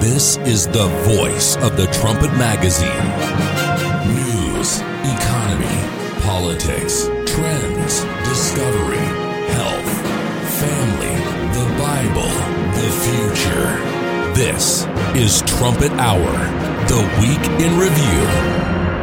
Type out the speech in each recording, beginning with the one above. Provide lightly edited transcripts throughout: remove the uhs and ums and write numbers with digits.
This is the voice of the Trumpet Magazine. News, economy, politics, trends, discovery, health, family, the Bible, the future. This is Trumpet Hour, the Week in Review.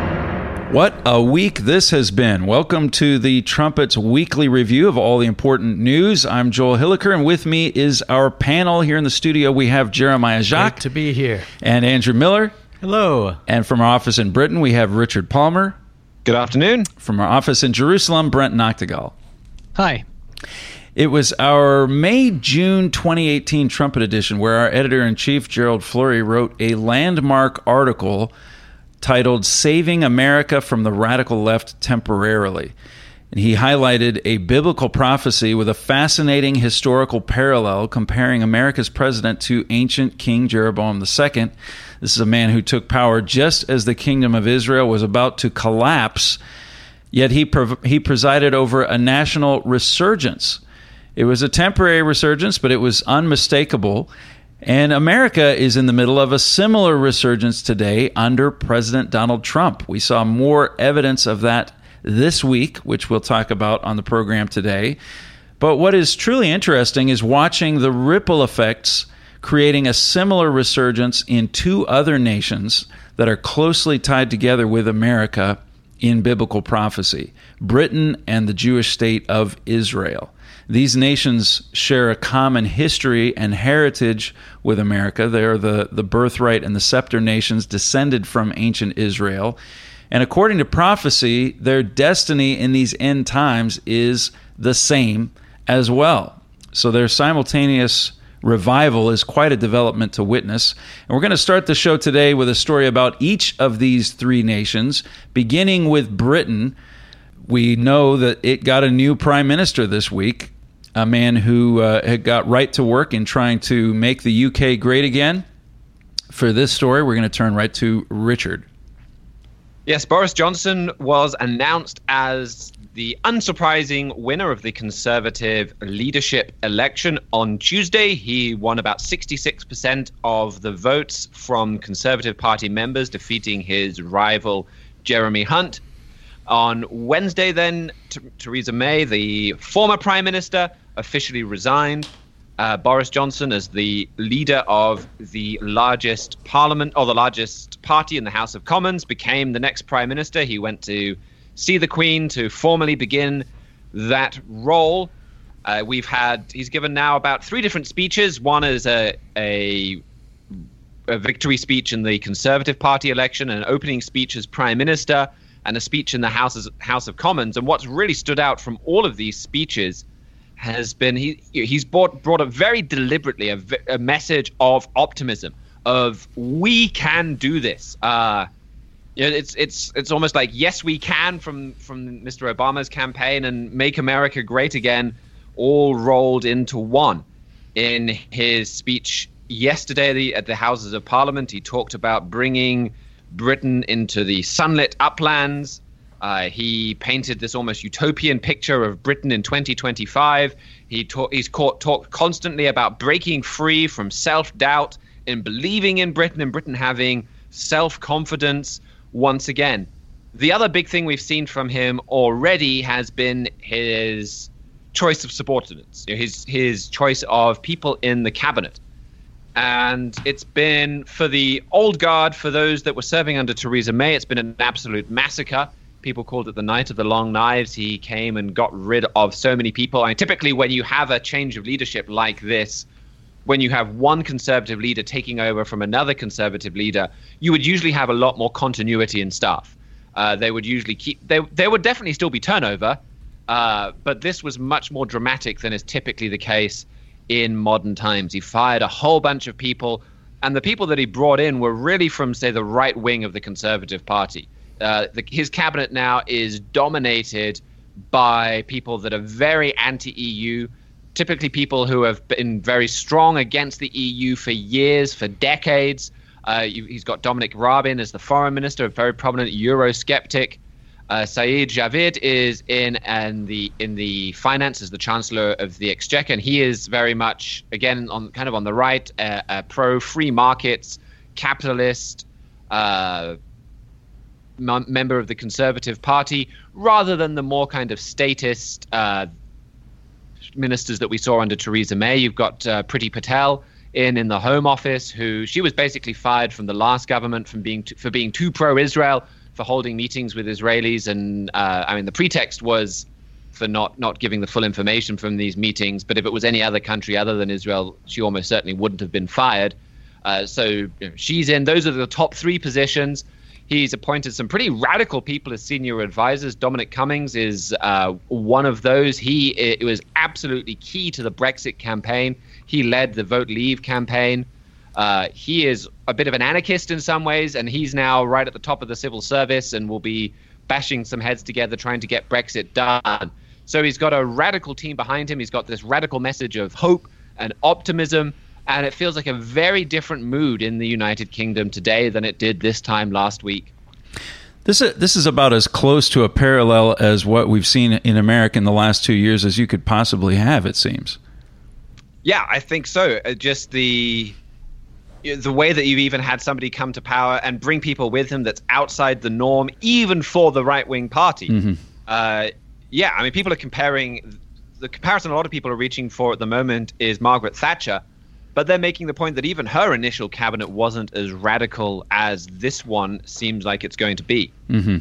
What a week this has been. Welcome to the Trumpet's weekly review of all the important news. I'm Joel Hilliker, and with me is our panel here in the studio. We have Jeremiah Jacques. Great to be here. And Andrew Miller. Hello. And from our office in Britain, we have Richard Palmer. Good afternoon. From our office in Jerusalem, Brent Noctegal. Hi. It was our May-June 2018 Trumpet edition where our editor-in-chief, Gerald Flurry, wrote a landmark article titled Saving America from the Radical Left Temporarily. And he highlighted a biblical prophecy with a fascinating historical parallel comparing America's president to ancient King Jeroboam II. This is a man who took power just as the kingdom of Israel was about to collapse, yet he presided over a national resurgence. It was a temporary resurgence, but it was unmistakable. And America is in the middle of a similar resurgence today under President Donald Trump. We saw more evidence of that this week, which we'll talk about on the program today. But what is truly interesting is watching the ripple effects creating a similar resurgence in two other nations that are closely tied together with America in biblical prophecy: Britain and the Jewish state of Israel. These nations share a common history and heritage with America. They are the birthright and the scepter nations descended from ancient Israel. And according to prophecy, their destiny in these end times is the same as well. So their simultaneous revival is quite a development to witness. And we're going to start the show today with a story about each of these three nations, beginning with Britain. We know that it got a new prime minister this week, a man who had got right to work in trying to make the UK great again. For this story, we're going to turn right to Richard. Yes, Boris Johnson was announced as the unsurprising winner of the Conservative leadership election on Tuesday. He won about 66% of the votes from Conservative Party members, defeating his rival Jeremy Hunt. On Wednesday, then, Theresa May, the former Prime Minister, officially resigned. Boris Johnson, as the leader of the largest parliament, or the largest party in the House of Commons, became the next Prime Minister. He went to see the Queen to formally begin that role. He's given now about three different speeches. One is a victory speech in the Conservative Party election, an opening speech as Prime Minister, and a speech in the House of Commons. And what's really stood out from all of these speeches has been he's brought up very deliberately a message of optimism, of we can do this. It's almost like yes we can from Mr. Obama's campaign and Make America Great Again, all rolled into one. In his speech yesterday at the Houses of Parliament, he talked about bringing Britain into the sunlit uplands. He painted this almost utopian picture of Britain in 2025. He's talked constantly about breaking free from self-doubt and believing in Britain, and Britain having self-confidence once again. The other big thing we've seen from him already has been his choice of subordinates, his choice of people in the cabinet. And it's been, for the old guard, for those that were serving under Theresa May, it's been an absolute massacre. People called it the Night of the Long Knives. He came and got rid of so many people. I mean, typically when you have a change of leadership like this, when you have one Conservative leader taking over from another Conservative leader, you would usually have a lot more continuity in staff. They would usually there would definitely still be turnover, but this was much more dramatic than is typically the case in modern times. He fired a whole bunch of people, and the people that he brought in were really from, say, the right wing of the Conservative Party. His cabinet now is dominated by people that are very anti-EU, typically people who have been very strong against the EU for years, for decades. He's got Dominic Raab as the foreign minister, a very prominent Eurosceptic. Saeed Javid is in the finance as the Chancellor of the Exchequer, and he is very much, again, on the right, pro free markets, capitalist, member of the Conservative Party, rather than the more kind of statist ministers that we saw under Theresa May. You've got Priti Patel in the Home Office, who she was basically fired from the last government for being too pro-Israel, for holding meetings with Israelis, and the pretext was for not giving the full information from these meetings. But if it was any other country other than Israel, she almost certainly wouldn't have been fired. So she's in. Those are the top three positions. He's appointed some pretty radical people as senior advisors. Dominic Cummings is one of those. It was absolutely key to the Brexit campaign. He led the Vote Leave campaign. He is a bit of an anarchist in some ways, and he's now right at the top of the civil service and will be bashing some heads together trying to get Brexit done. So he's got a radical team behind him. He's got this radical message of hope and optimism, and it feels like a very different mood in the United Kingdom today than it did this time last week. This is about as close to a parallel as what we've seen in America in the last 2 years as you could possibly have, it seems. Yeah, I think so. Just the way that you've even had somebody come to power and bring people with him that's outside the norm, even for the right-wing party. Mm-hmm. People are comparing. The comparison a lot of people are reaching for at the moment is Margaret Thatcher, but they're making the point that even her initial cabinet wasn't as radical as this one seems like it's going to be. Mm-hmm.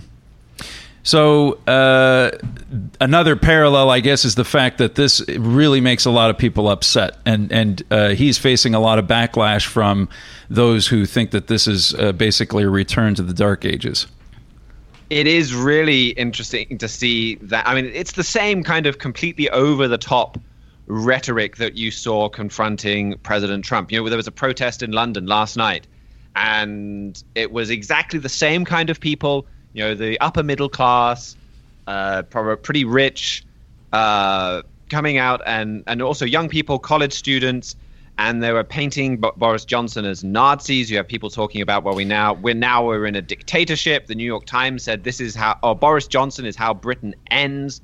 So another parallel, I guess, is the fact that this really makes a lot of people upset, and he's facing a lot of backlash from those who think that this is basically a return to the Dark Ages. It is really interesting to see that. I mean, it's the same kind of completely over-the-top rhetoric that you saw confronting President Trump. There was a protest in London last night, and it was exactly the same kind of people. The upper middle class, probably pretty rich, coming out, and also young people, college students, and they were painting Boris Johnson as Nazis. You have people talking about, we're in a dictatorship. The New York Times said Boris Johnson is how Britain ends.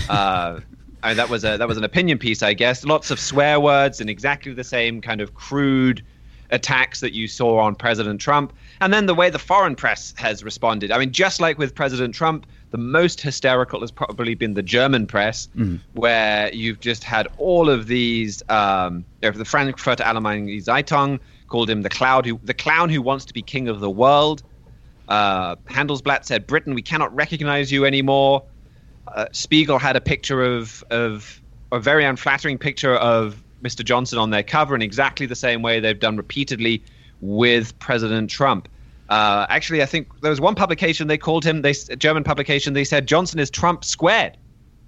That was an opinion piece, I guess. Lots of swear words and exactly the same kind of crude attacks that you saw on President Trump. And then the way the foreign press has responded. I mean, just like with President Trump, the most hysterical has probably been the German press, where you've just had all of these. The Frankfurter Allgemeine Zeitung called him the clown who wants to be king of the world. Handelsblatt said, "Britain, we cannot recognize you anymore." Spiegel had a picture of a very unflattering picture of Mr. Johnson on their cover in exactly the same way they've done repeatedly with President Trump. Actually, I think there was one publication they called him, German publication, they said Johnson is Trump squared.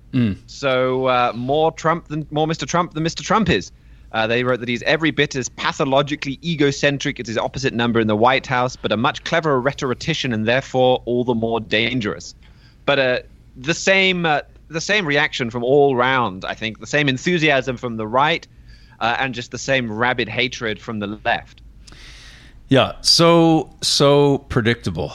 So more Mr. Trump than Mr. Trump is. They wrote that he's every bit as pathologically egocentric as his opposite number in the White House, but a much cleverer rhetorician and therefore all the more dangerous. But the same reaction from all round, I think, the same enthusiasm from the right, and just the same rabid hatred from the left. Yeah, so predictable.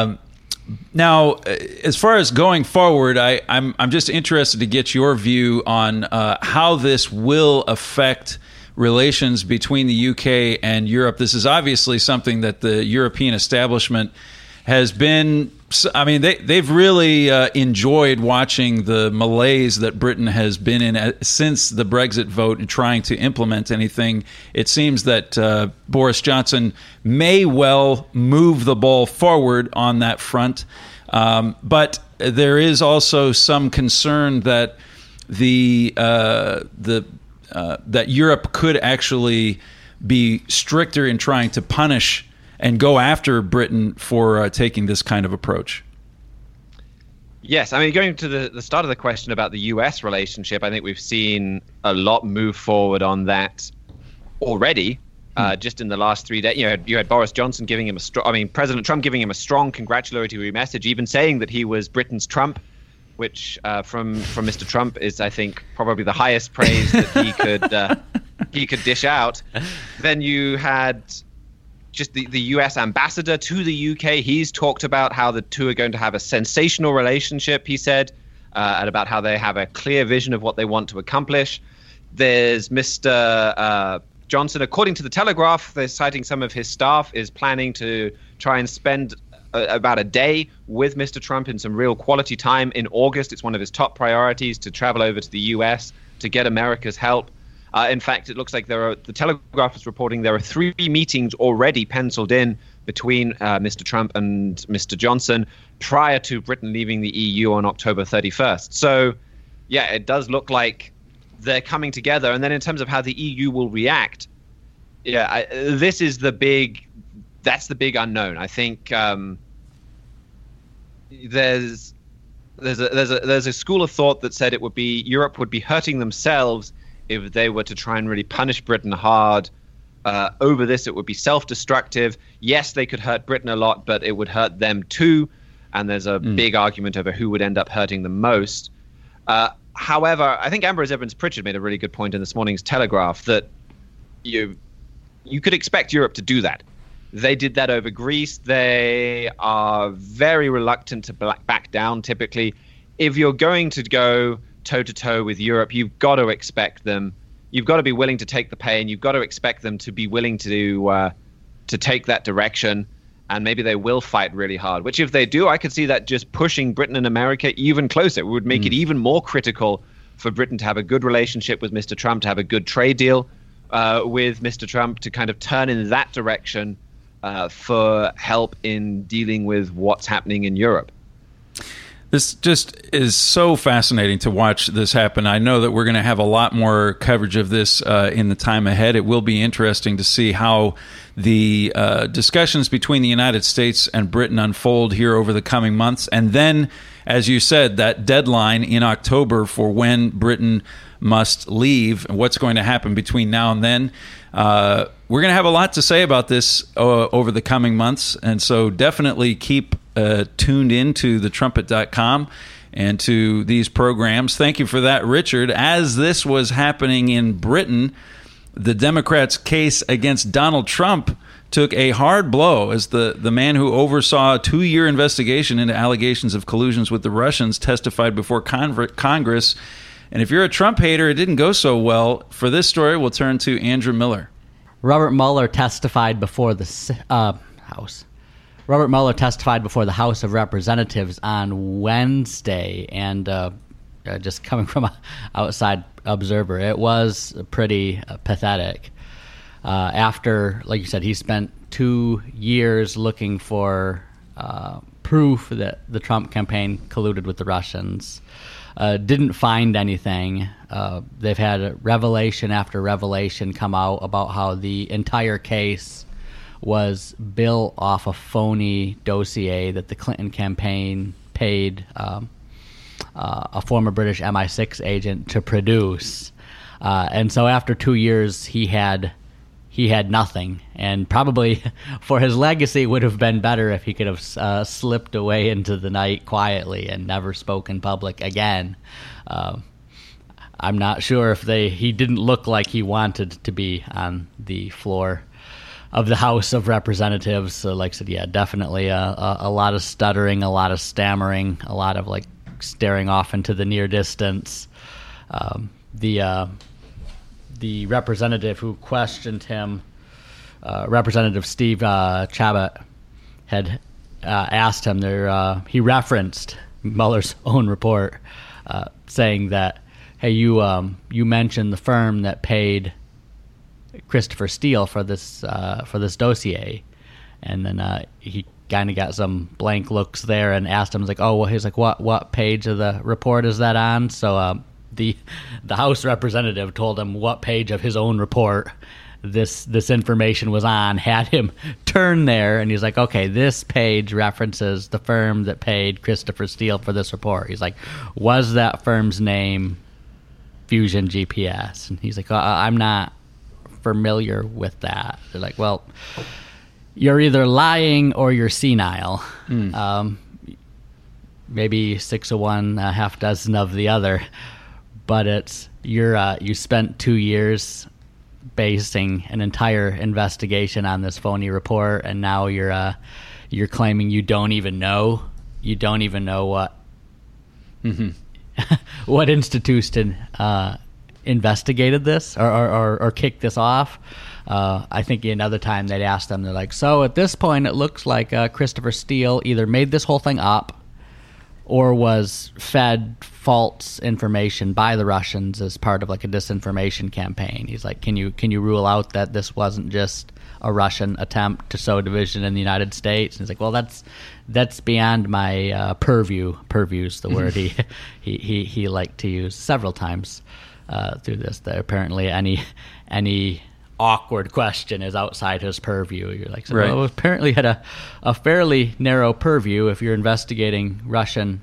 Now, as far as going forward, I'm just interested to get your view on how this will affect relations between the UK and Europe. This is obviously something that the European establishment has been. I mean, they've really enjoyed watching the malaise that Britain has been in since the Brexit vote and trying to implement anything. It seems that Boris Johnson may well move the ball forward on that front, but there is also some concern that that Europe could actually be stricter in trying to punish and go after Britain for taking this kind of approach. Yes, I mean, going to the start of the question about the U.S. relationship, I think we've seen a lot move forward on that already. Just in the last 3 days, you had Boris Johnson giving him President Trump giving him a strong congratulatory message, even saying that he was Britain's Trump, which from Mr. Trump is, I think, probably the highest praise that he could dish out. Then you had just the US ambassador to the UK, he's talked about how the two are going to have a sensational relationship, he said, and about how they have a clear vision of what they want to accomplish. There's Mr. Johnson, according to the Telegraph, they're citing some of his staff, is planning to try and spend about a day with Mr. Trump in some real quality time in August. It's one of his top priorities to travel over to the US to get America's help. In fact, it looks like the Telegraph is reporting there are 3 meetings already penciled in between Mr. Trump and Mr. Johnson prior to Britain leaving the EU on October 31st. So, yeah, it does look like they're coming together. And then in terms of how the EU will react, this is that's the big unknown. I think there's a school of thought that said Europe would be hurting themselves if they were to try and really punish Britain hard over this. It would be self-destructive. Yes, they could hurt Britain a lot, but it would hurt them too. And there's a big argument over who would end up hurting them most. However, I think Ambrose Evans-Pritchard made a really good point in this morning's Telegraph that you could expect Europe to do that. They did that over Greece. They are very reluctant to back down, typically. If you're going to go toe-to-toe with Europe, you've got to expect them. You've got to be willing to take the pain. You've got to expect them to be willing to take that direction. And maybe they will fight really hard, which if they do, I could see that just pushing Britain and America even closer. It would make it even more critical for Britain to have a good relationship with Mr. Trump, to have a good trade deal with Mr. Trump, to kind of turn in that direction for help in dealing with what's happening in Europe. This just is so fascinating to watch this happen. I know that we're going to have a lot more coverage of this in the time ahead. It will be interesting to see how the discussions between the United States and Britain unfold here over the coming months. And then, as you said, that deadline in October for when Britain must leave and what's going to happen between now and then. We're going to have a lot to say about this over the coming months. And so definitely keep tuned into thetrumpet.com and to these programs. Thank you for that, Richard. As this was happening in Britain, the Democrats' case against Donald Trump took a hard blow as the man who oversaw a 2-year investigation into allegations of collusions with the Russians testified before Congress. And if you're a Trump hater, it didn't go so well. For this story, we'll turn to Andrew Miller. Robert Mueller testified before the House. Robert Mueller testified before the House of Representatives on Wednesday, and just coming from an outside observer, it was pretty pathetic. After, like you said, he spent 2 years looking for proof that the Trump campaign colluded with the Russians. Didn't find anything. They've had revelation after revelation come out about how the entire case was built off a phony dossier that the Clinton campaign paid a former British MI6 agent to produce. And so after 2 years, he had nothing. And probably for his legacy, it would have been better if he could have slipped away into the night quietly and never spoke in public again. I'm not sure if he didn't look like he wanted to be on the floor of the House of Representatives. So, like I said, yeah, definitely a lot of stuttering, a lot of stammering, a lot of staring off into the near distance. The representative who questioned him, Representative Steve Chabot, had asked him he referenced Mueller's own report, saying that, hey, you mentioned the firm that paid Christopher Steele for this dossier, and then he kind of got some blank looks there and asked him, what page of the report is that on? So the House representative told him what page of his own report this information was on, had him turn there, and he's like, okay, this page references the firm that paid Christopher Steele for this report. He's like, was that firm's name Fusion GPS? And he's like, I'm not familiar with that. They're like, well, you're either lying or you're senile. Maybe 6 of one, a half dozen of the other. But it's you spent 2 years basing an entire investigation on this phony report, and now you're claiming you don't even know what what institution investigated this or kicked this off. I think another time they'd ask them, they're like, so at this point it looks like Christopher Steele either made this whole thing up or was fed false information by the Russians as part of like a disinformation campaign. He's like, can you rule out that this wasn't just a Russian attempt to sow division in the United States? And he's like, well, that's beyond my purview. Purview's the word he liked to use several times through this. That apparently any awkward question is outside his purview. You're like, so, right. Well, apparently had a fairly narrow purview if you're investigating Russian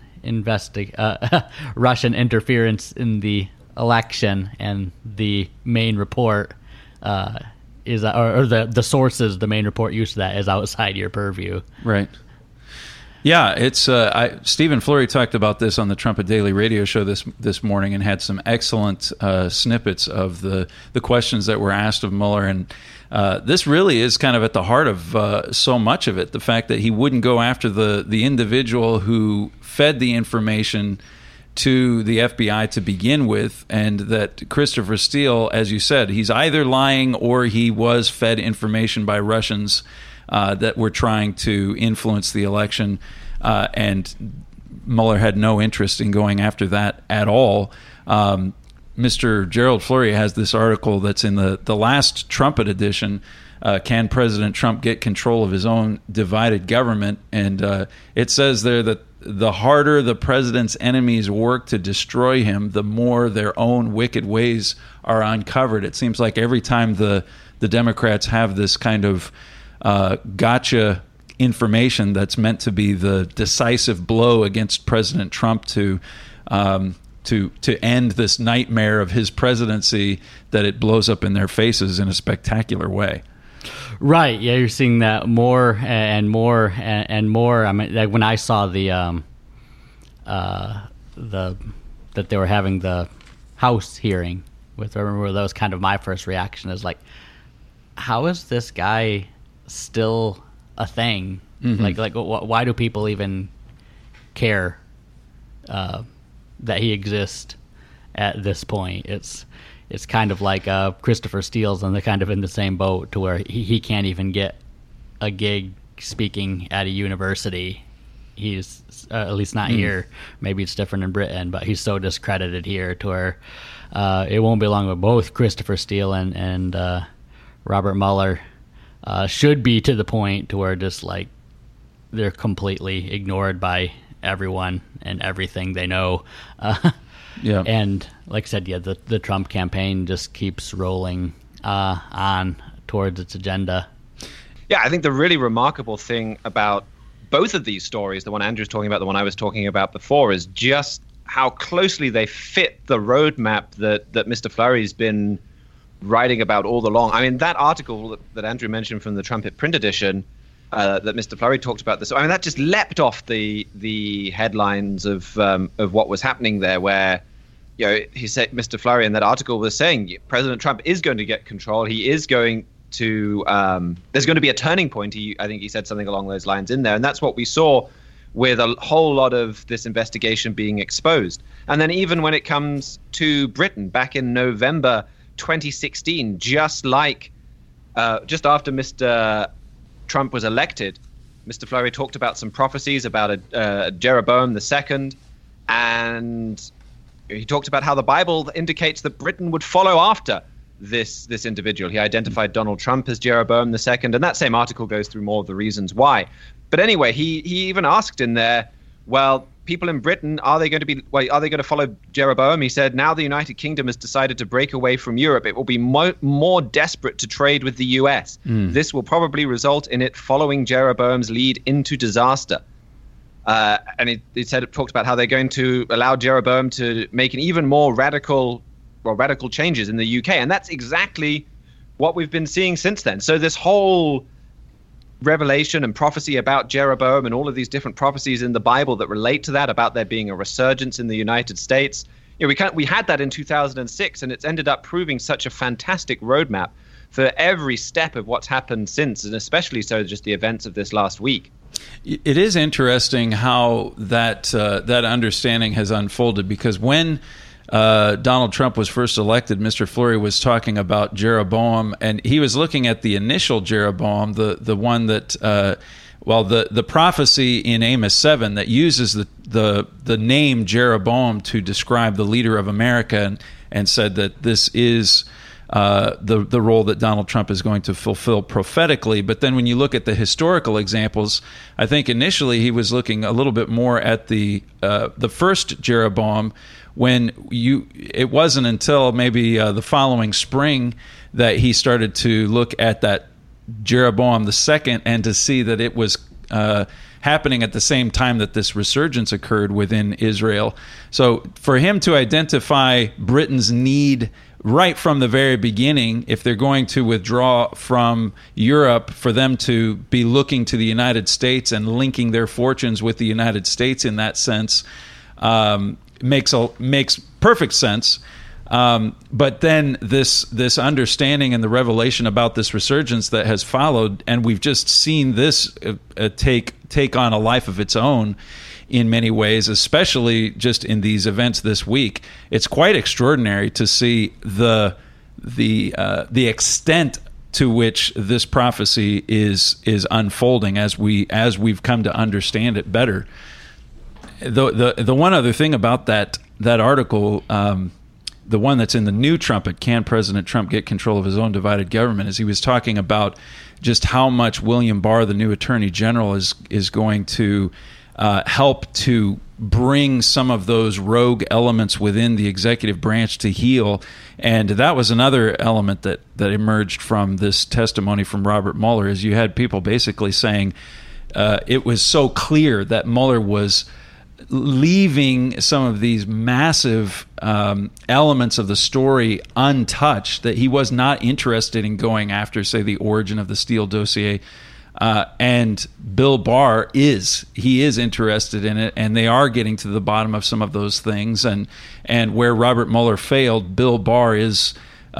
interference in the election, and the main report is or the sources the main report used to that is outside your purview. Right. Yeah, it's Stephen Flurry talked about this on the Trumpet Daily Radio Show this morning and had some excellent snippets of the questions that were asked of Mueller. And this really is kind of at the heart of so much of it, the fact that he wouldn't go after the individual who fed the information to the FBI to begin with, and that Christopher Steele, as you said, he's either lying or he was fed information by Russians that were trying to influence the election, and Mueller had no interest in going after that at all. Mr. Gerald Flurry has this article that's in the last Trumpet edition, Can President Trump Get Control of His Own Divided Government? And it says there that the harder the president's enemies work to destroy him, the more their own wicked ways are uncovered. It seems like every time the Democrats have this kind of gotcha information that's meant to be the decisive blow against President Trump to end this nightmare of his presidency, that it blows up in their faces in a spectacular way. Right. Yeah, you're seeing that more and more and more. I mean, like when I saw that they were having the House hearing with, I remember that was kind of my first reaction, is like, how is this guy still a thing? Mm-hmm. Like why do people even care that he exists at this point? It's kind of like Christopher Steele's and they're kind of in the same boat, to where he can't even get a gig speaking at a university. He's at least not here. Maybe it's different in Britain, but he's so discredited here to where it won't be long with both Christopher Steele and Robert Mueller should be to the point to where just like they're completely ignored by everyone and everything they know. Yeah. And like I said, yeah, the Trump campaign just keeps rolling on towards its agenda. Yeah, I think the really remarkable thing about both of these stories, the one Andrew's talking about, the one I was talking about before, is just how closely they fit the roadmap that Mr. Flurry's been writing about all along. I mean, that article that Andrew mentioned from the Trumpet print edition that Mr. Flurry talked about this, I mean, that just leapt off the headlines of what was happening there, where, you know, he said, Mr. Flurry in that article was saying President Trump is going to get control. He is going to there's going to be a turning point. I think he said something along those lines in there, and that's what we saw with a whole lot of this investigation being exposed. And then even when it comes to Britain, back in November 2016, just after Mr. Trump was elected, Mr. Flurry talked about some prophecies about Jeroboam II, and he talked about how the Bible indicates that Britain would follow after this individual. He identified Donald Trump as Jeroboam II, and that same article goes through more of the reasons why. But anyway, he even asked in there, well, people in Britain, are they going to follow Jeroboam? He said, now the United Kingdom has decided to break away from Europe, it will be more desperate to trade with the US. This will probably result in it following Jeroboam's lead into disaster. And he talked about how they're going to allow Jeroboam to make an even more radical changes in the UK. And that's exactly what we've been seeing since then. So this whole revelation and prophecy about Jeroboam and all of these different prophecies in the Bible that relate to that, about there being a resurgence in the United States, you know, we had that in 2006, and it's ended up proving such a fantastic roadmap for every step of what's happened since, and especially so just the events of this last week. It is interesting how that understanding has unfolded, because when Donald Trump was first elected, Mr. Fleury was talking about Jeroboam, and he was looking at the initial Jeroboam, the one that, the prophecy in Amos 7 that uses the name Jeroboam to describe the leader of America, and said that this is the role that Donald Trump is going to fulfill prophetically. But then when you look at the historical examples, I think initially he was looking a little bit more at the first Jeroboam, when it wasn't until maybe the following spring that he started to look at that Jeroboam II and to see that it was happening at the same time that this resurgence occurred within Israel. So for him to identify Britain's need right from the very beginning, if they're going to withdraw from Europe, for them to be looking to the United States and linking their fortunes with the United States in that sense, makes perfect sense. But then this understanding and the revelation about this resurgence that has followed, and we've just seen this take on a life of its own in many ways, especially just in these events this week. It's quite extraordinary to see the extent to which this prophecy is unfolding as we've come to understand it better. The one other thing about that article, the one that's in the New Trumpet, Can President Trump Get Control of His Own Divided Government, is he was talking about just how much William Barr, the new Attorney General, is going to help to bring some of those rogue elements within the executive branch to heel. And that was another element that emerged from this testimony from Robert Mueller, is you had people basically saying it was so clear that Mueller was leaving some of these massive elements of the story untouched, that he was not interested in going after, say, the origin of the Steele dossier. And Bill Barr is interested in it, and they are getting to the bottom of some of those things. And where Robert Mueller failed, Bill Barr is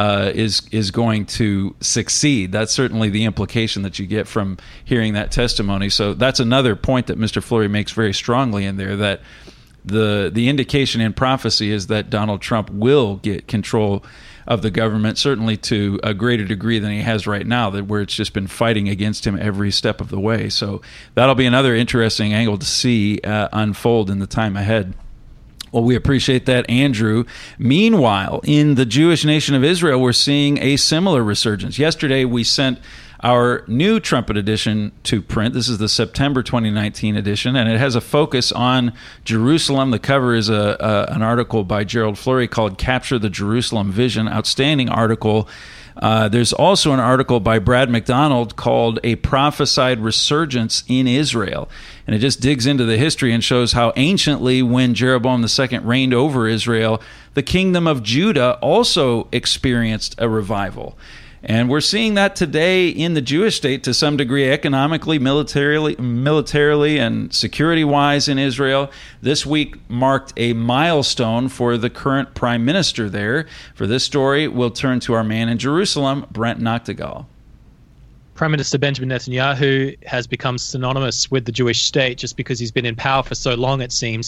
going to succeed. That's certainly the implication that you get from hearing that testimony. So that's another point that Mr. Fleury makes very strongly in there, that the indication in prophecy is that Donald Trump will get control of the government, certainly to a greater degree than he has right now, where it's just been fighting against him every step of the way. So that'll be another interesting angle to see unfold in the time ahead. Well, we appreciate that, Andrew. Meanwhile, in the Jewish nation of Israel, we're seeing a similar resurgence. Yesterday, we sent our new Trumpet edition to print. This is the September 2019 edition, and it has a focus on Jerusalem. The cover is an article by Gerald Fleury called Capture the Jerusalem Vision. Outstanding article. There's also an article by Brad McDonald called A Prophesied Resurgence in Israel. And it just digs into the history and shows how anciently, when Jeroboam II reigned over Israel, the kingdom of Judah also experienced a revival. And we're seeing that today in the Jewish state to some degree, economically, militarily, and security-wise in Israel. This week marked a milestone for the current prime minister there. For this story, we'll turn to our man in Jerusalem, Brent Noctegal. Prime Minister Benjamin Netanyahu has become synonymous with the Jewish state just because he's been in power for so long, it seems.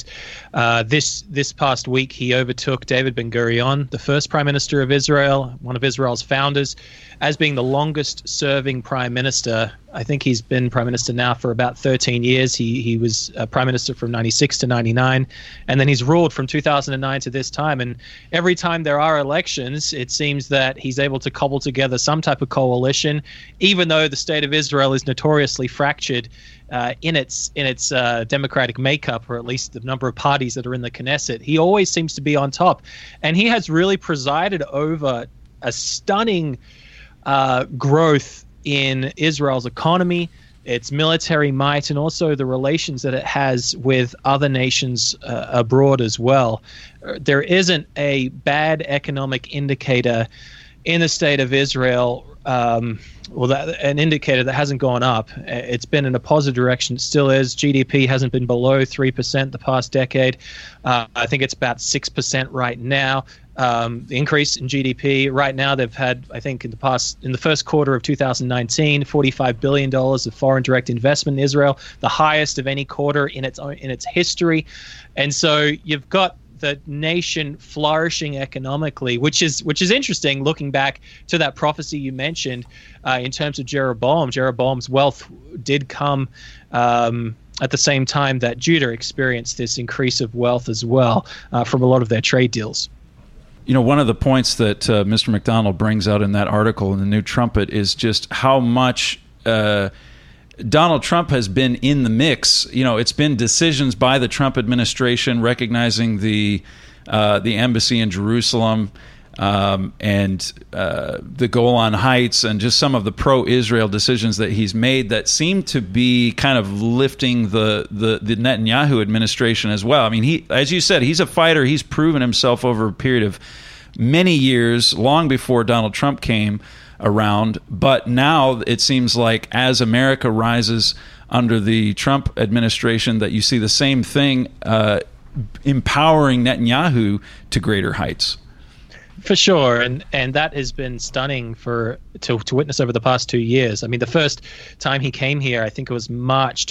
This past week, he overtook David Ben-Gurion, the first Prime Minister of Israel, one of Israel's founders, as being the longest-serving Prime Minister. I think he's been Prime Minister now for about 13 years. He was Prime Minister from 96 to 99, and then he's ruled from 2009 to this time. And every time there are elections, it seems that he's able to cobble together some type of coalition, even though the state of Israel is notoriously fractured in its democratic makeup, or at least the number of parties that are in the Knesset. He always seems to be on top, and he has really presided over a stunning growth in Israel's economy, its military might, and also the relations that it has with other nations abroad as well. There isn't a bad economic indicator in the state of Israel an indicator that hasn't gone up. It's been in a positive direction. It still is. GDP hasn't been below 3% the past decade. I think it's about 6% right now. The increase in GDP right now, they've had, I think, in the first quarter of 2019, $45 billion of foreign direct investment in Israel, the highest of any quarter in its history. And so you've got the nation flourishing economically, which is interesting, looking back to that prophecy you mentioned in terms of Jeroboam. Jeroboam's wealth did come at the same time that Judah experienced this increase of wealth as well from a lot of their trade deals. You know, one of the points that Mr. McDonald brings out in that article in the New Trumpet is just how much Donald Trump has been in the mix. You know, it's been decisions by the Trump administration recognizing the embassy in Jerusalem and the Golan Heights, and just some of the pro-Israel decisions that he's made that seem to be kind of lifting the Netanyahu administration as well. I mean, he, as you said, he's a fighter. He's proven himself over a period of many years, long before Donald Trump came around. But now it seems like as America rises under the Trump administration, that you see the same thing, empowering Netanyahu to greater heights. For sure, and that has been stunning to witness over the past 2 years. I mean, the first time he came here, I think it was March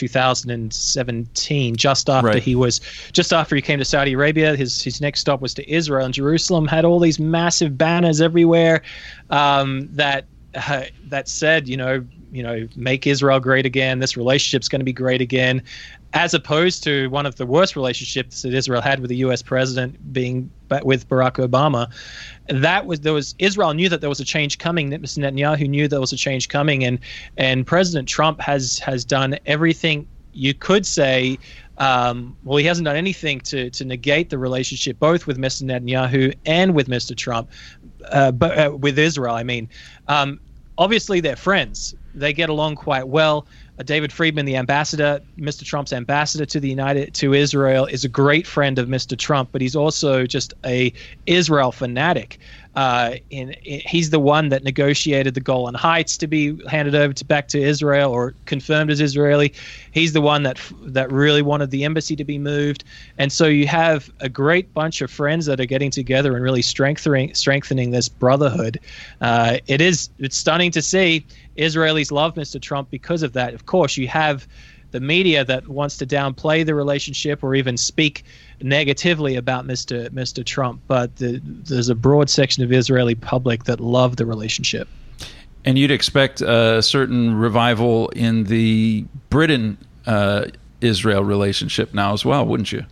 2017, just after he came to Saudi Arabia. His next stop was to Israel, and Jerusalem had all these massive banners everywhere that said, you know, make Israel great again. This relationship's going to be great again, as opposed to one of the worst relationships that Israel had with the U.S. president, being with Barack Obama. Israel knew that there was a change coming. Mr. Netanyahu knew there was a change coming, and President Trump has done everything you could say. Well, he hasn't done anything to negate the relationship, both with Mr. Netanyahu and with Mr. Trump, but with Israel. I mean, obviously they're friends. They get along quite well. David Friedman, the ambassador, Mr. Trump's ambassador to Israel, is a great friend of Mr. Trump, but he's also just a Israel fanatic. He's the one that negotiated the Golan Heights to be handed over back to Israel, or confirmed as Israeli. He's the one that really wanted the embassy to be moved. And so you have a great bunch of friends that are getting together and really strengthening this brotherhood. It's stunning to see. Israelis love Mr. Trump because of that. Of course, you have the media that wants to downplay the relationship or even speak negatively about Mr. Trump, but there's a broad section of Israeli public that love the relationship. And you'd expect a certain revival in the Britain-Israel relationship now as well, wouldn't you?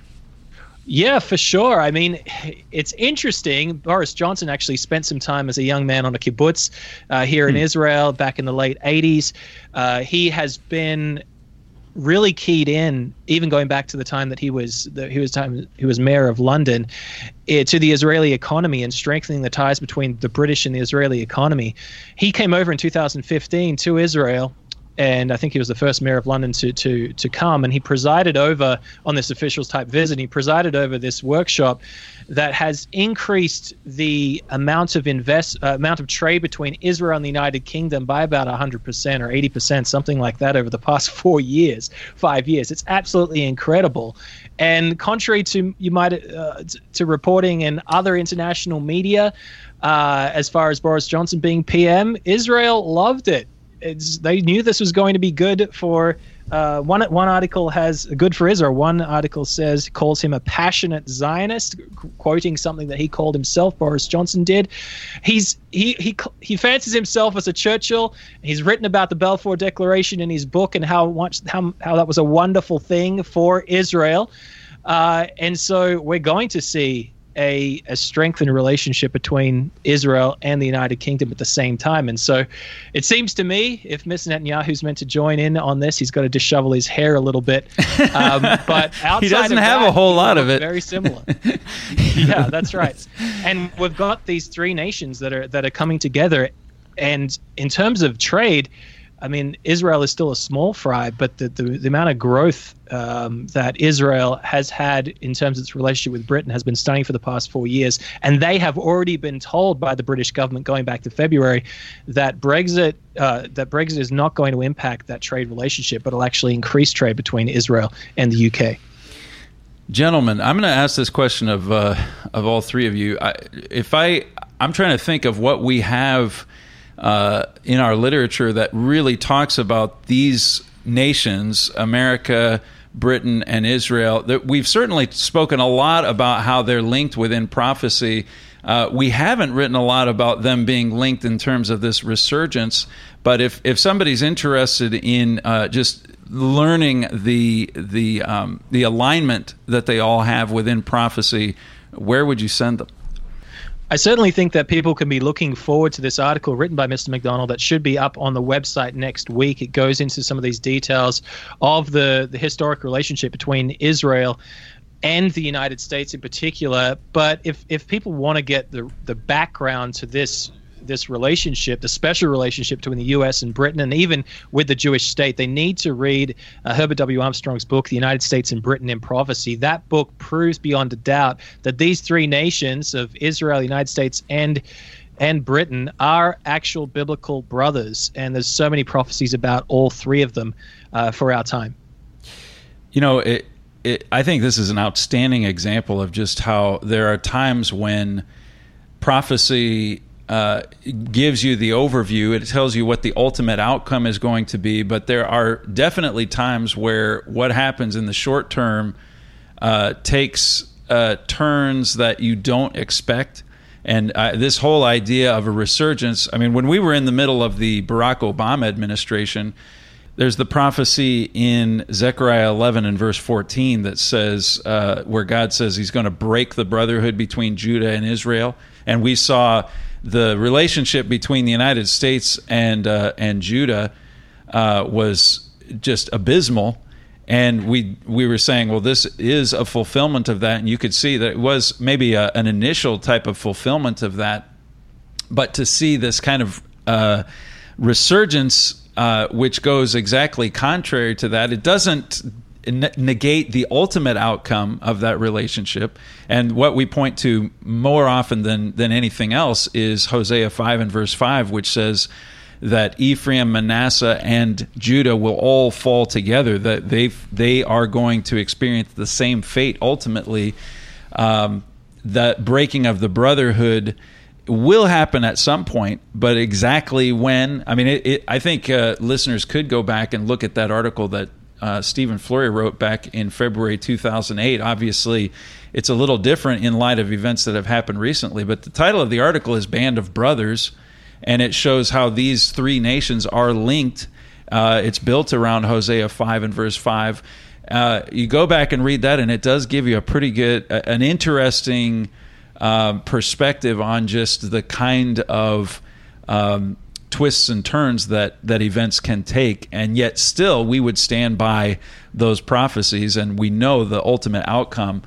Yeah, for sure. I mean, it's interesting. Boris Johnson actually spent some time as a young man on a kibbutz here in Israel back in the late 80s. He has been really keyed in, even going back to the time that he was mayor of London, to the Israeli economy and strengthening the ties between the British and the Israeli economy. He came over in 2015 to Israel, and I think he was the first mayor of London to come, and he presided over, on this officials type visit, he presided over this workshop that has increased the amount of trade between Israel and the United Kingdom by about 100% or 80%, something like that, over the past 5 years. It's absolutely incredible. And contrary to to reporting in other international media, as far as Boris Johnson being PM, Israel loved it. They knew this was going to be good for one article has good for Israel. One article calls him a passionate Zionist, quoting something that he called himself. Boris Johnson did. He fancies himself as a Churchill. He's written about the Balfour Declaration in his book and how that was a wonderful thing for Israel. And so we're going to see a strengthened relationship between Israel and the United Kingdom at the same time. And so it seems to me, if Mr. Netanyahu's meant to join in on this, he's got to dishevel his hair a little bit. But outside he doesn't of have that, a whole lot of it. Very similar. Yeah, that's right. And we've got these three nations that are coming together. And in terms of trade, I mean, Israel is still a small fry, but the amount of growth that Israel has had in terms of its relationship with Britain has been stunning for the past 4 years. And they have already been told by the British government going back to February that Brexit is not going to impact that trade relationship, but it'll actually increase trade between Israel and the UK. Gentlemen, I'm going to ask this question of all three of you. I'm trying to think of what we have in our literature that really talks about these nations, America, Britain, and Israel. We've certainly spoken a lot about how they're linked within prophecy. We haven't written a lot about them being linked in terms of this resurgence. But if somebody's interested in just learning the alignment that they all have within prophecy, where would you send them? I certainly think that people can be looking forward to this article written by Mr. McDonald that should be up on the website next week. It goes into some of these details of the historic relationship between Israel and the United States in particular. But if people want to get the background to this relationship, the special relationship between the U.S. and Britain, and even with the Jewish state, they need to read Herbert W. Armstrong's book, The United States and Britain in Prophecy. That book proves beyond a doubt that these three nations of Israel, the United States, and Britain are actual biblical brothers, and there's so many prophecies about all three of them for our time. You know, I think this is an outstanding example of just how there are times when prophecy gives you the overview. It tells you what the ultimate outcome is going to be, but there are definitely times where what happens in the short term takes turns that you don't expect. And this whole idea of a resurgence, I mean, when we were in the middle of the Barack Obama administration, there's the prophecy in Zechariah 11 and verse 14 that says, where God says he's going to break the brotherhood between Judah and Israel. And we saw the relationship between the United States and Judah was just abysmal, and we were saying, well, this is a fulfillment of that, and you could see that it was maybe an initial type of fulfillment of that, but to see this kind of resurgence, which goes exactly contrary to that, it doesn't negate the ultimate outcome of that relationship. And what we point to more often than anything else is Hosea 5 and verse 5, which says that Ephraim, Manasseh, and Judah will all fall together, that they are going to experience the same fate ultimately. That breaking of the brotherhood will happen at some point, but exactly when, I mean, I think listeners could go back and look at that article that Stephen Flurry wrote back in February 2008. Obviously, it's a little different in light of events that have happened recently, but the title of the article is Band of Brothers, and it shows how these three nations are linked. It's built around Hosea 5 and verse 5. You go back and read that, and it does give you a pretty good, an interesting perspective on just the kind of twists and turns that events can take, and yet still we would stand by those prophecies, and we know the ultimate outcome.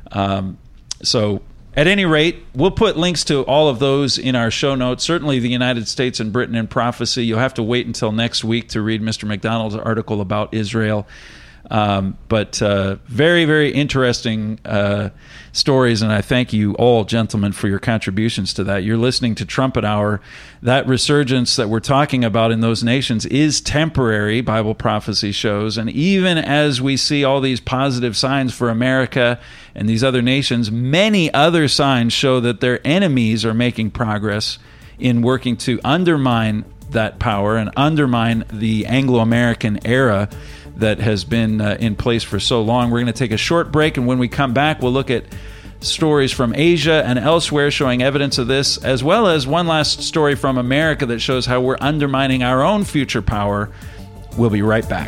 So at any rate, we'll put links to all of those in our show notes. Certainly the United States and Britain in Prophecy. You'll have to wait until next week to read Mr. McDonald's article about Israel. But very, very interesting stories, and I thank you all, gentlemen, for your contributions to that. You're listening to Trumpet Hour. That resurgence that we're talking about in those nations is temporary, Bible prophecy shows, and even as we see all these positive signs for America and these other nations, many other signs show that their enemies are making progress in working to undermine that power and undermine the Anglo-American era that has been in place for so long. We're going to take a short break, and when we come back, we'll look at stories from Asia and elsewhere showing evidence of this, as well as one last story from America that shows how we're undermining our own future power. We'll be right back.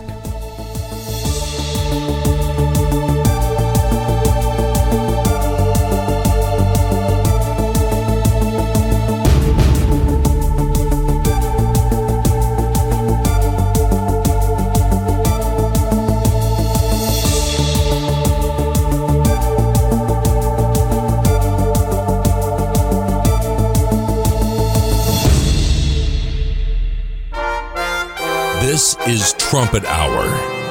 This is Trumpet Hour.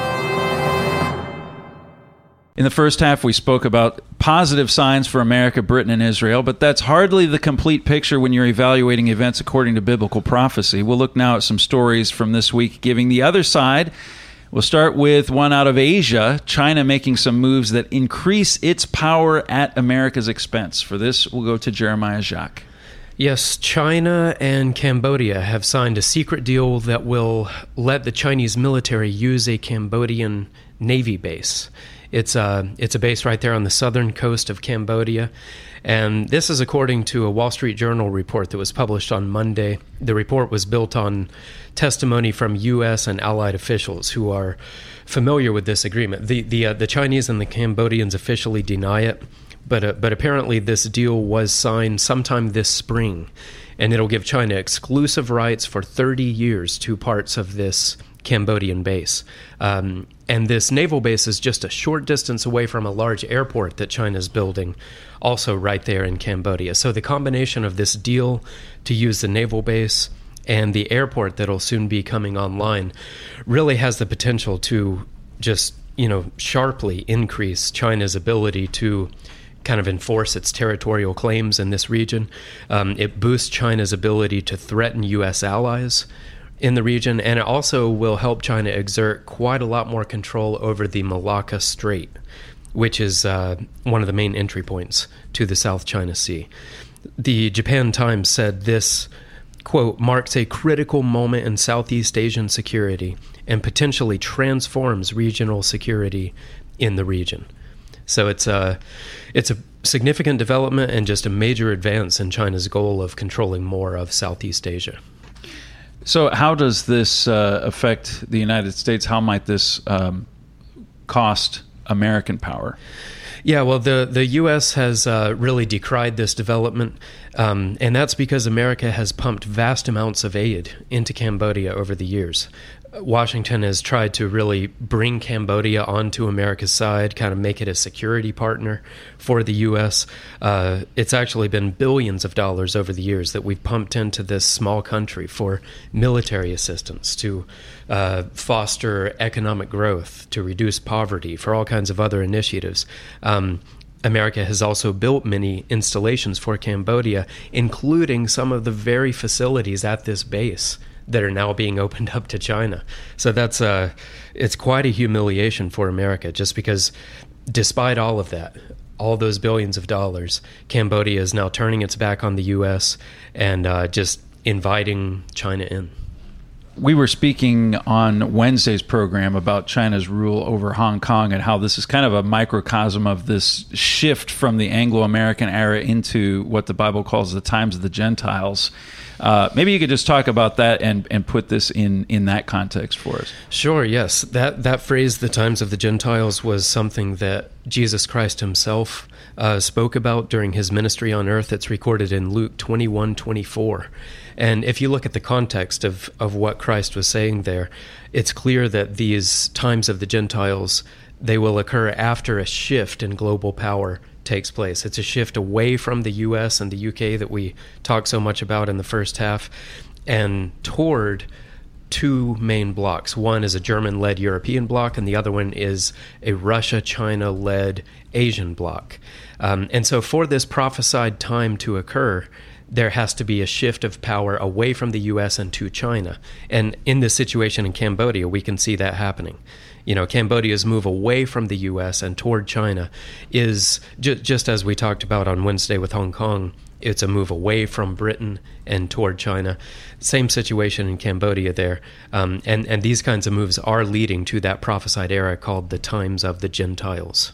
In the first half, we spoke about positive signs for America, Britain, and Israel, but that's hardly the complete picture when you're evaluating events according to biblical prophecy. We'll look now at some stories from this week giving the other side. We'll start with one out of Asia, China making some moves that increase its power at America's expense. For this, we'll go to Jeremiah Jacques. Yes, China and Cambodia have signed a secret deal that will let the Chinese military use a Cambodian Navy base. It's a base right there on the southern coast of Cambodia. And this is according to a Wall Street Journal report that was published on Monday. The report was built on testimony from U.S. and allied officials who are familiar with this agreement. The Chinese and the Cambodians officially deny it, but apparently this deal was signed sometime this spring, and it'll give China exclusive rights for 30 years to parts of this Cambodian base. And this naval base is just a short distance away from a large airport that China's building, also right there in Cambodia. So the combination of this deal to use the naval base and the airport that'll soon be coming online really has the potential to just, sharply increase China's ability to kind of enforce its territorial claims in this region. It boosts China's ability to threaten U.S. allies in the region, and it also will help China exert quite a lot more control over the Malacca Strait, which is one of the main entry points to the South China Sea. The Japan Times said this, quote, marks a critical moment in Southeast Asian security and potentially transforms regional security in the region. So it's a significant development and just a major advance in China's goal of controlling more of Southeast Asia. So how does this affect the United States? How might this cost American power? Yeah, well, the U.S. has really decried this development, and that's because America has pumped vast amounts of aid into Cambodia over the years. Washington has tried to really bring Cambodia onto America's side, kind of make it a security partner for the U.S. It's actually been billions of dollars over the years that we've pumped into this small country for military assistance, to foster economic growth, to reduce poverty, for all kinds of other initiatives. America has also built many installations for Cambodia, including some of the very facilities at this base that are now being opened up to China. So that's it's quite a humiliation for America, just because despite all of that, all those billions of dollars, Cambodia is now turning its back on the U.S. and just inviting China in. We were speaking on Wednesday's program about China's rule over Hong Kong and how this is kind of a microcosm of this shift from the Anglo-American era into what the Bible calls the times of the Gentiles. Maybe you could just talk about that and put this in that context for us. Sure, yes. That phrase, the times of the Gentiles, was something that Jesus Christ himself spoke about during his ministry on earth. It's recorded in Luke 21:24. And if you look at the context of what Christ was saying there, it's clear that these times of the Gentiles, they will occur after a shift in global power takes place. It's a shift away from the U.S. and the U.K. that we talk so much about in the first half, and toward two main blocks. One is a German-led European bloc, and the other one is a Russia-China-led Asian bloc. And so for this prophesied time to occur, there has to be a shift of power away from the U.S. and to China. And in this situation in Cambodia, we can see that happening. Cambodia's move away from the U.S. and toward China is, just as we talked about on Wednesday with Hong Kong, it's a move away from Britain and toward China. Same situation in Cambodia there. And these kinds of moves are leading to that prophesied era called the times of the Gentiles.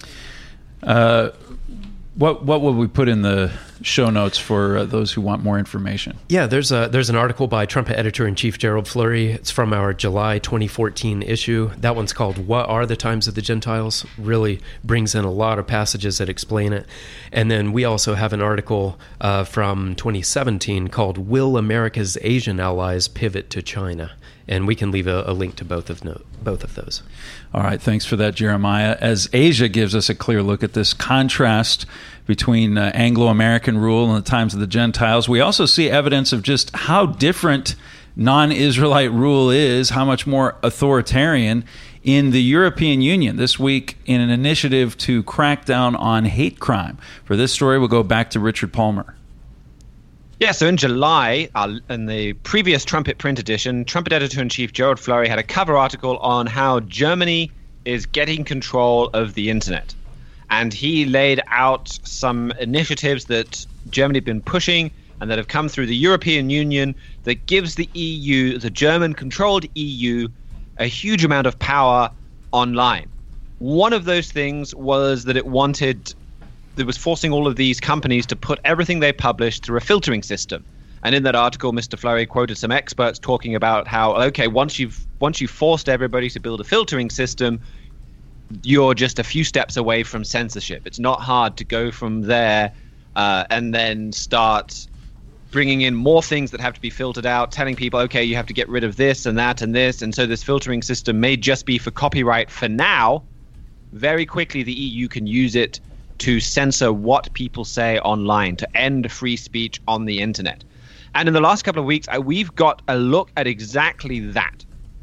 What will we put in the show notes for those who want more information? Yeah, there's an article by Trumpet Editor-in-Chief Gerald Flurry. It's from our July 2014 issue. That one's called What Are the Times of the Gentiles? Really brings in a lot of passages that explain it. And then we also have an article from 2017 called Will America's Asian Allies Pivot to China? And we can leave a link to both of those. All right, thanks for that, Jeremiah. As Asia gives us a clear look at this contrast between Anglo-American rule and the times of the Gentiles, we also see evidence of just how different non-Israelite rule is, how much more authoritarian in the European Union this week in an initiative to crack down on hate crime. For this story, we'll go back to Richard Palmer. Yeah, so in July, in the previous Trumpet print edition, Trumpet editor-in-chief Gerald Flurry had a cover article on how Germany is getting control of the internet. And he laid out some initiatives that Germany had been pushing and that have come through the European Union that gives the EU, the German-controlled EU, a huge amount of power online. One of those things was that it was forcing all of these companies to put everything they published through a filtering system. And in that article, Mr. Flurry quoted some experts talking about how, okay, once you've forced everybody to build a filtering system, you're just a few steps away from censorship. It's not hard to go from there and then start bringing in more things that have to be filtered out, telling people, okay, you have to get rid of this and that and this. And so this filtering system may just be for copyright for now. Very quickly, the EU can use it to censor what people say online, to end free speech on the internet. And in the last couple of weeks, we've got a look at exactly that.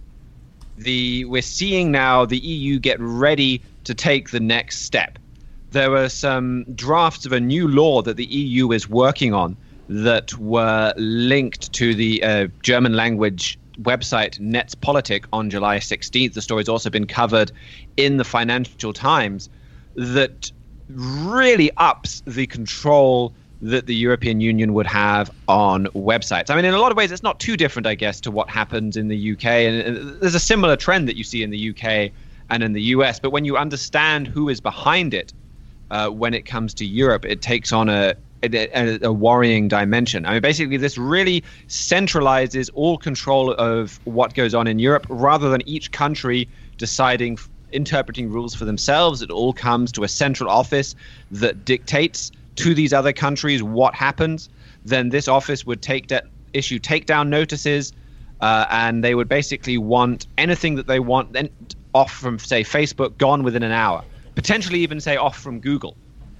We're seeing now the EU get ready to take the next step. There were some drafts of a new law that the EU is working on that were linked to the German language website Netzpolitik on July 16th. The story's also been covered in the Financial Times, that really ups the control that the European Union would have on websites. I mean, in a lot of ways, it's not too different, I guess, to what happens in the UK. And there's a similar trend that you see in the UK and in the US. But when you understand who is behind it, when it comes to Europe, it takes on a worrying dimension. I mean, basically, this really centralizes all control of what goes on in Europe rather than each country deciding, interpreting rules for themselves. It all comes to a central office that dictates to these other countries what happens. Then this office would issue takedown notices, and they would basically want anything that they want then off from, say, Facebook, gone within an hour. Potentially even, say, off from Google.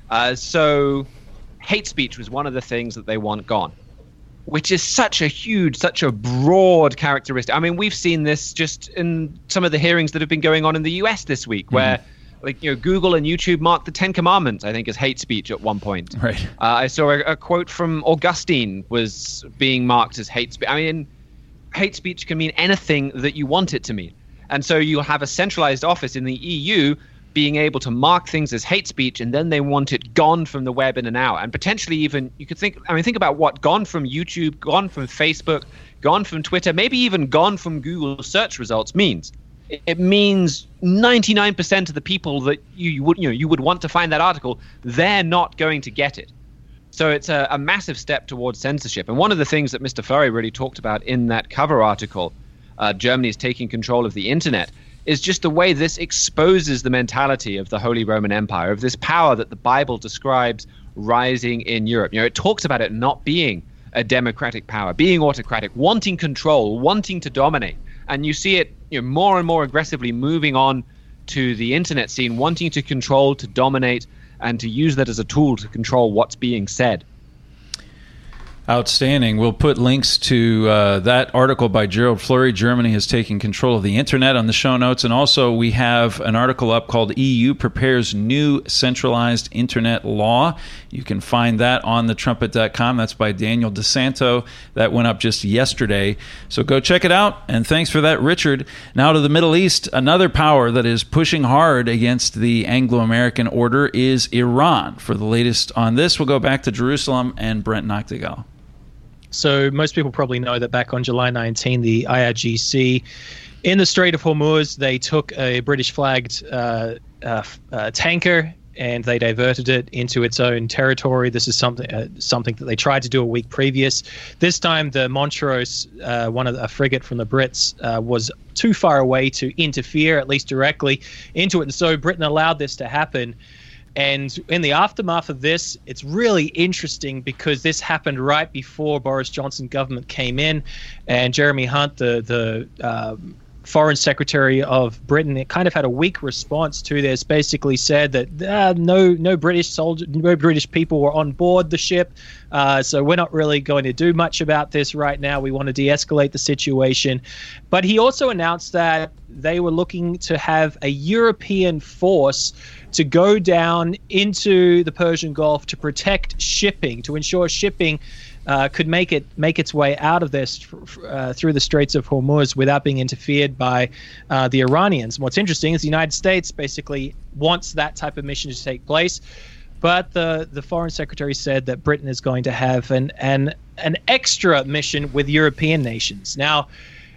So hate speech was one of the things that they want gone, which is such a broad characteristic. I mean, we've seen this just in some of the hearings that have been going on in the US this week, where Google and YouTube marked the 10 Commandments, I think, as hate speech at one point. Right. I saw a quote from Augustine was being marked as hate speech. I mean, hate speech can mean anything that you want it to mean. And so you'll have a centralized office in the EU being able to mark things as hate speech, and then they want it gone from the web in an hour. And potentially even, you could think about what gone from YouTube, gone from Facebook, gone from Twitter, maybe even gone from Google search results means. It means 99% of the people that you would want to find that article, they're not going to get it. So it's a massive step towards censorship. And one of the things that Mr. Flurry really talked about in that cover article, Germany is taking control of the internet, is just the way this exposes the mentality of the Holy Roman Empire, of this power that the Bible describes rising in Europe. It talks about it not being a democratic power, being autocratic, wanting control, wanting to dominate. And you see it more and more aggressively moving on to the internet scene, wanting to control, to dominate, and to use that as a tool to control what's being said. Outstanding. We'll put links to that article by Gerald Flurry, Germany has taken control of the internet, on the show notes. And also we have an article up called EU Prepares New Centralized Internet Law. You can find that on thetrumpet.com. That's by Daniel DeSanto. That went up just yesterday. So go check it out. And thanks for that, Richard. Now to the Middle East. Another power that is pushing hard against the Anglo-American order is Iran. For the latest on this, we'll go back to Jerusalem and Brent Noctegal. So most people probably know that back on July 19, the IRGC in the Strait of Hormuz, they took a British-flagged tanker and they diverted it into its own territory. This is something that they tried to do a week previous. This time, the Montrose, a frigate from the Brits, was too far away to interfere, at least directly, into it. And so Britain allowed this to happen. And in the aftermath of this, it's really interesting because this happened right before Boris Johnson government came in, and Jeremy Hunt, the Foreign Secretary of Britain, it kind of had a weak response to this. Basically said that no British soldiers, no British people were on board the ship, so we're not really going to do much about this right now. We want to de-escalate the situation. But he also announced that they were looking to have a European force to go down into the Persian Gulf to protect shipping, to ensure shipping could make its way out of this through the Straits of Hormuz without being interfered by the Iranians. And what's interesting is the United States basically wants that type of mission to take place, but the Foreign Secretary said that Britain is going to have an extra mission with European nations. Now,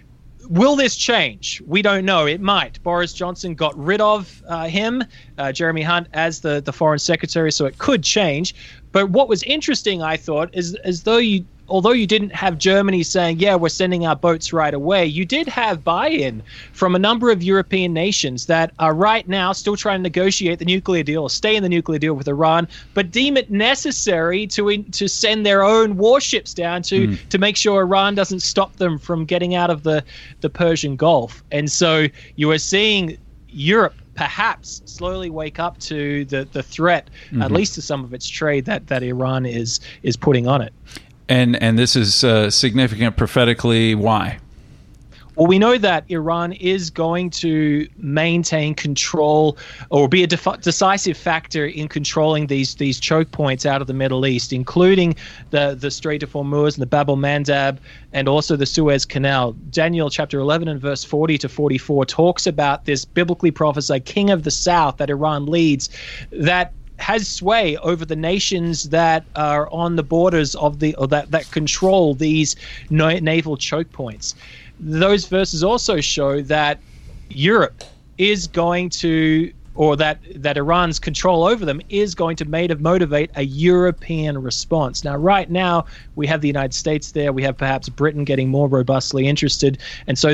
will this change? We don't know. It might. Boris Johnson got rid of him, Jeremy Hunt, as the Foreign Secretary, so it could change. But what was interesting, I thought, is although you didn't have Germany saying, yeah, we're sending our boats right away, you did have buy-in from a number of European nations that are right now still trying to negotiate the nuclear deal or stay in the nuclear deal with Iran, but deem it necessary to send their own warships down to make sure Iran doesn't stop them from getting out of the Persian Gulf. And so you are seeing Europe perhaps slowly wake up to the threat, at least to some of its trade that Iran is putting on it. And this is significant prophetically. Why? Well, we know that Iran is going to maintain control or be a decisive factor in controlling these choke points out of the Middle East, including the Strait of Hormuz and the Bab el-Mandab and also the Suez Canal. Daniel chapter 11 and verse 40 to 44 talks about this biblically prophesied king of the south that Iran leads, that has sway over the nations that are on the borders of that control these naval choke points. Those verses also show that Europe is going to, or that Iran's control over them is going to motivate a European response. Now, right now, we have the United States there. We have perhaps Britain getting more robustly interested. And so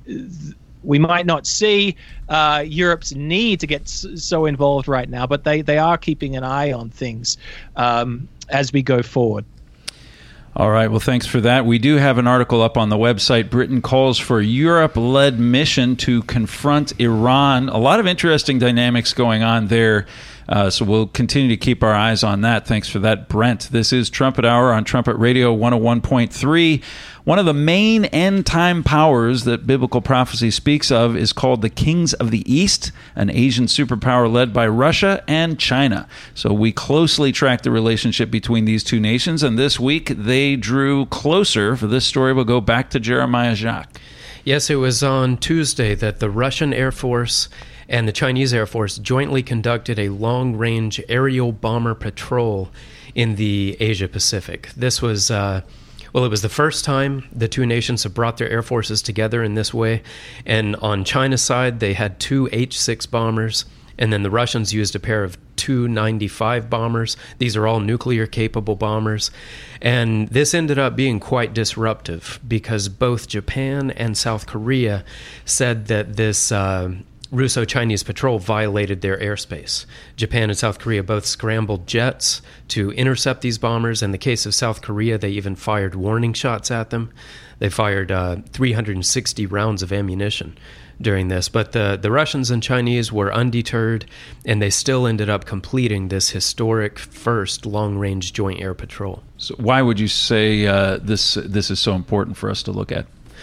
we might not see Europe's need to get so involved right now, but they are keeping an eye on things as we go forward. All right. Well, thanks for that. We do have an article up on the website. Britain calls for Europe-led mission to confront Iran. A lot of interesting dynamics going on there. So we'll continue to keep our eyes on that. Thanks for that, Brent. This is Trumpet Hour on Trumpet Radio 101.3. One of the main end-time powers that biblical prophecy speaks of is called the Kings of the East, an Asian superpower led by Russia and China. So we closely track the relationship between these two nations, and this week they drew closer. For this story, we'll go back to Jeremiah Jacques. Yes, it was on Tuesday that the Russian Air Force and the Chinese Air Force jointly conducted a long-range aerial bomber patrol in the Asia-Pacific. This was, it was the first time the two nations have brought their air forces together in this way. And on China's side, they had two H-6 bombers, and then the Russians used a pair of Tu-95 bombers. These are all nuclear-capable bombers. And this ended up being quite disruptive because both Japan and South Korea said that this Russo-Chinese patrol violated their airspace. Japan and South Korea both scrambled jets to intercept these bombers. In the case of South Korea, they even fired warning shots at them. They fired 360 rounds of ammunition during this. But the Russians and Chinese were undeterred, and they still ended up completing this historic first long-range joint air patrol. So why would you say this is so important for us to look at?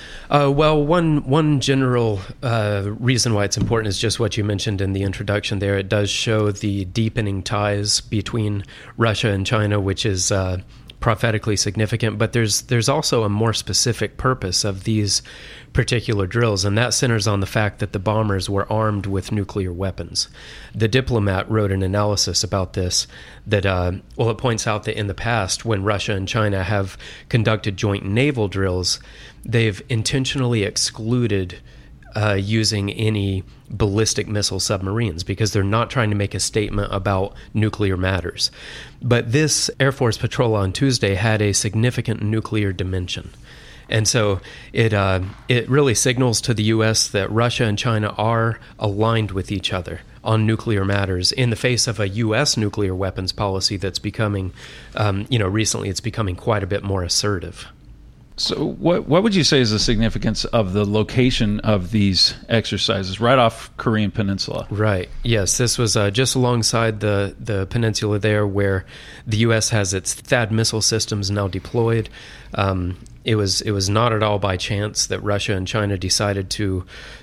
One general reason why it's important is just what you mentioned in the introduction there. It does show the deepening ties between Russia and China, which is prophetically significant. But there's also a more specific purpose of these particular drills, and that centers on the fact that the bombers were armed with nuclear weapons. The Diplomat wrote an analysis about this that, it points out that in the past, when Russia and China have conducted joint naval drills, they've intentionally excluded using any ballistic missile submarines because they're not trying to make a statement about nuclear matters. But this Air Force patrol on Tuesday had a significant nuclear dimension. And so it really signals to the U.S. that Russia and China are aligned with each other on nuclear matters in the face of a U.S. nuclear weapons policy that's becoming, recently it's becoming quite a bit more assertive. So what would you say is the significance of the location of these exercises right off Korean Peninsula? Right. Yes, this was just alongside the peninsula there where the U.S. has its THAAD missile systems now deployed. It was not at all by chance that Russia and China decided to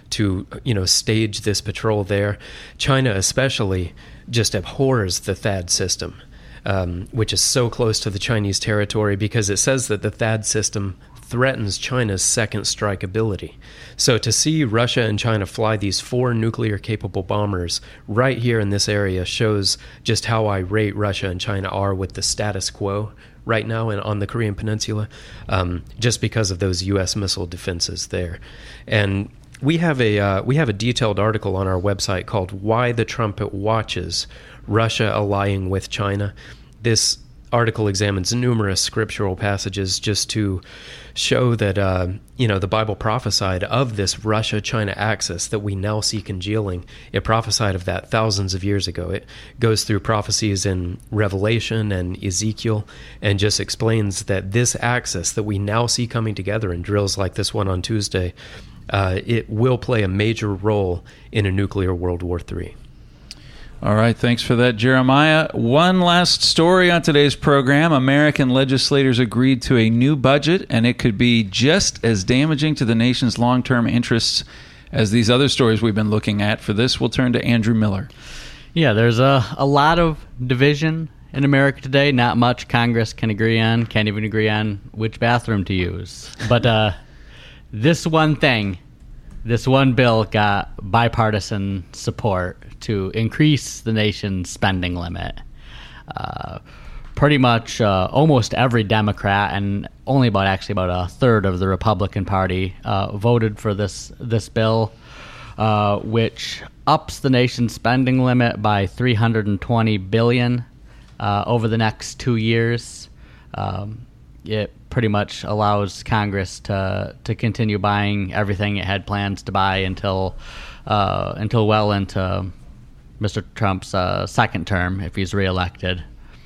stage this patrol there. China especially just abhors the THAAD system. Which is so close to the Chinese territory because it says that the THAAD system threatens China's second strike ability. So to see Russia and China fly these 4 nuclear-capable bombers right here in this area shows just how irate Russia and China are with the status quo right now on the Korean Peninsula, just because of those U.S. missile defenses there. And we have a detailed article on our website called "Why the Trumpet Watches Russia Allying with China." This article examines numerous scriptural passages just to show that the Bible prophesied of this Russia-China axis that we now see congealing. It prophesied of that thousands of years ago. It goes through prophecies in Revelation and Ezekiel and just explains that this axis that we now see coming together in drills like this one on Tuesday, it will play a major role in a nuclear World War III. All right, thanks for that, Jeremiah. One last story on today's program. American legislators agreed to a new budget, and it could be just as damaging to the nation's long-term interests as these other stories we've been looking at. For this, we'll turn to Andrew Miller. Yeah, there's a lot of division in America today. Not much Congress can agree on. Can't even agree on which bathroom to use. But this one bill got bipartisan support to increase the nation's spending limit. Pretty much almost every Democrat and only about a third of the Republican Party voted for this bill, which ups the nation's spending limit by $320 billion over the next 2 years. It pretty much allows Congress to continue buying everything it had plans to buy until well into Mr. Trump's second term, if he's reelected.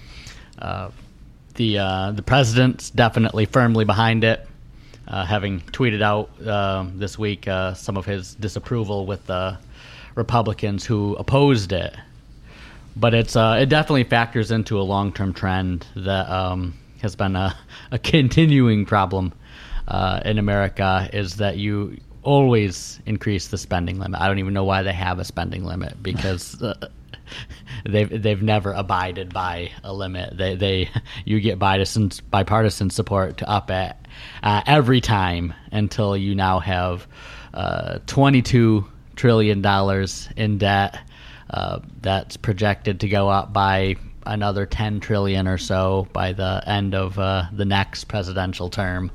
The president's definitely firmly behind it, having tweeted out this week some of his disapproval with the Republicans who opposed it. But it definitely factors into a long-term trend that has been a continuing problem in America, is that you always increase the spending limit. I don't even know why they have a spending limit, because they've never abided by a limit. You get bipartisan support to up it every time until you now have $22 trillion in debt. That's projected to go up by another $10 trillion or so by the end of the next presidential term.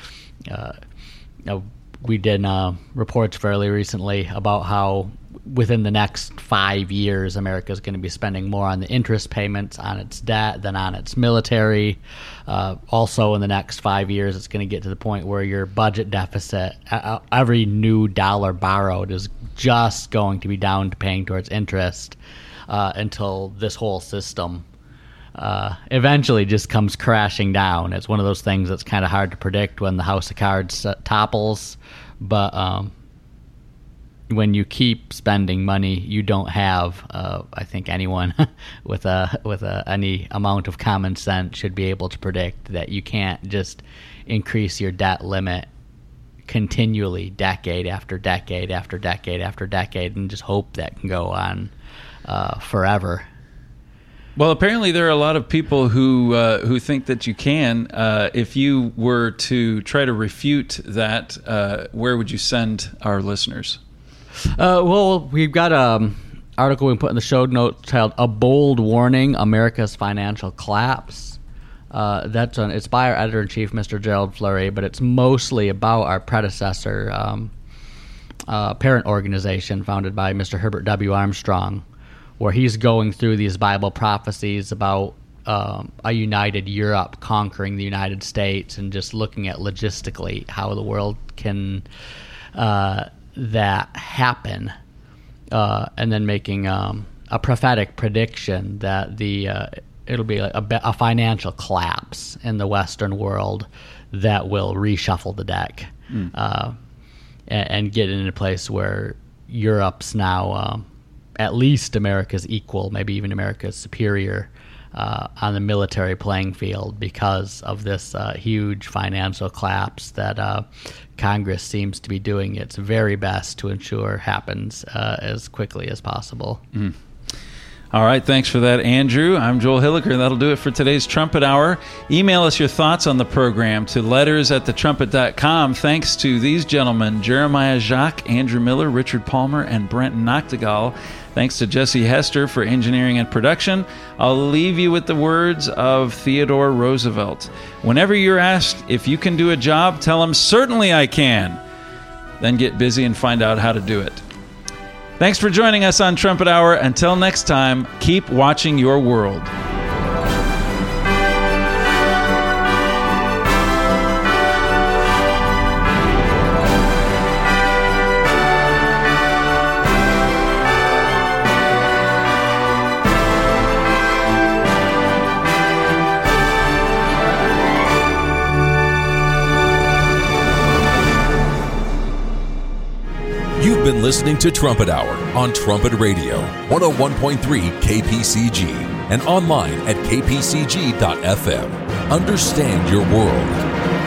We did reports fairly recently about how within the next 5 years, America is going to be spending more on the interest payments on its debt than on its military. Also, in the next 5 years, it's going to get to the point where your budget deficit, every new dollar borrowed, is just going to be down to paying towards interest until this whole system eventually just comes crashing down. It's one of those things that's kind of hard to predict when the house of cards topples, but when you keep spending money, you don't have. I think anyone with any amount of common sense should be able to predict that you can't just increase your debt limit continually, decade after decade after decade after decade, and just hope that can go on forever. Well, apparently there are a lot of people who think that you can. If you were to try to refute that, where would you send our listeners? Well, we've got an article we put in the show notes titled "A Bold Warning: America's Financial Collapse." It's by our editor-in-chief, Mr. Gerald Flurry, but it's mostly about our predecessor parent organization founded by Mr. Herbert W. Armstrong, where he's going through these Bible prophecies about a united Europe conquering the United States, and just looking at logistically how the world can that happen, and then making a prophetic prediction that it'll be like a financial collapse in the Western world that will reshuffle the deck and get in a place where Europe's now at least America's equal, maybe even America's superior on the military playing field because of this huge financial collapse that Congress seems to be doing its very best to ensure happens as quickly as possible. All right, thanks for that, Andrew. I'm Joel Hilliker. That'll do it for today's Trumpet Hour. Email us your thoughts on the program to letters@thetrumpet.com. Thanks to these gentlemen, Jeremiah Jacques, Andrew Miller, Richard Palmer, and Brent Noctegal. Thanks to Jesse Hester for engineering and production. I'll leave you with the words of Theodore Roosevelt. Whenever you're asked if you can do a job, tell them, "Certainly I can." Then get busy and find out how to do it. Thanks for joining us on Trumpet Hour. Until next time, keep watching your world. You've been listening to Trumpet Hour on Trumpet Radio, 101.3 KPCG, and online at kpcg.fm. Understand your world.